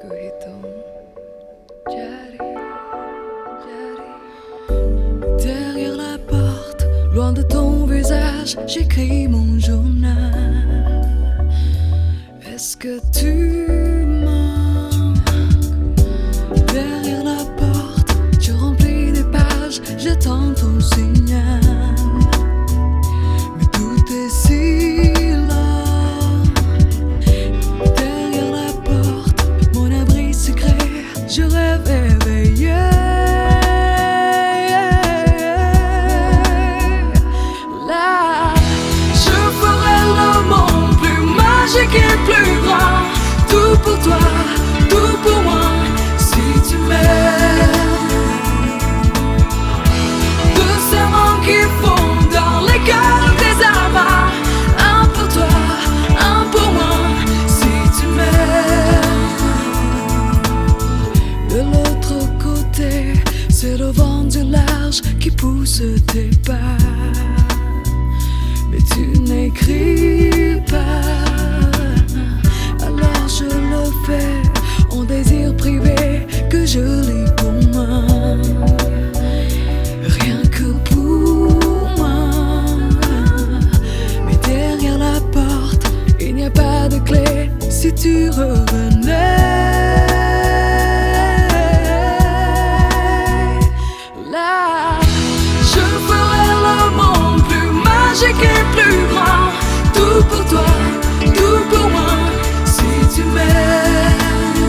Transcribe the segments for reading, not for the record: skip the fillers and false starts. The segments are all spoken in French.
Kuhitung jari, derrière la porte, loin de ton visage, j'écris mon journal. Est-ce que tu mens? Derrière la porte, je remplis des pages, j'attends ton signal. Mais tout est si lent. Derrière la porte, mon abri secret, je rêve éveillé. Là, je ferai le monde plus magique et plus grand. Tout pour toi, tout pour moi, si tu m'aimes. Deux serments qui font dans les cœurs des amas. Un pour toi, un pour moi, si tu m'aimes. De l'autre côté, c'est le vent du large qui pousse tes pas. Mais tu n'écris pas. Alors je le fais en désir privé que je lis pour moi. Rien que pour moi. Mais derrière la porte, il n'y a pas de clé. Si tu revenais là, je ferai le monde plus magique et plus grand. Tout pour toi, tout pour moi, si tu m'aimes.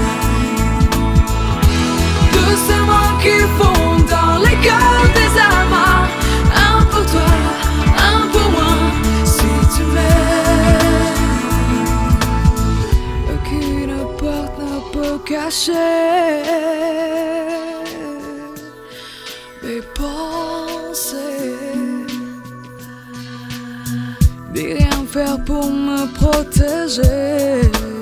Deux serments qui font dans les cœurs des amas. Un pour toi, un pour moi, si tu m'aimes. Aucune porte ne peut cacher mes pensées. Ni rien faire pour me protéger.